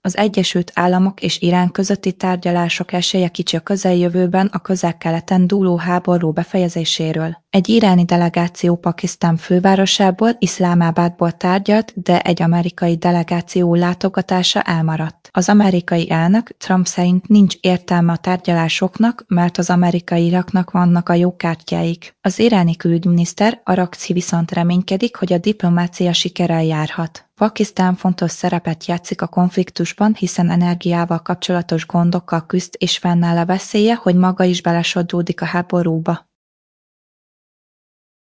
Az Egyesült Államok és Irán közötti tárgyalások esélye kicsi a közeljövőben a Közel-Keleten dúló háború befejezéséről. Egy iráni delegáció Pakisztán fővárosából, Iszlámábádból tárgyalt, de egy amerikai delegáció látogatása elmaradt. Az amerikai elnök Trump szerint nincs értelme a tárgyalásoknak, mert az amerikaiaknak vannak a jó kártyáik. Az iráni külügyminiszter Araghchi viszont reménykedik, hogy a diplomácia sikerrel járhat. Pakisztán fontos szerepet játszik a konfliktusban, hiszen energiával kapcsolatos gondokkal küzd és fennáll a veszélye, hogy maga is belesodródik a háborúba.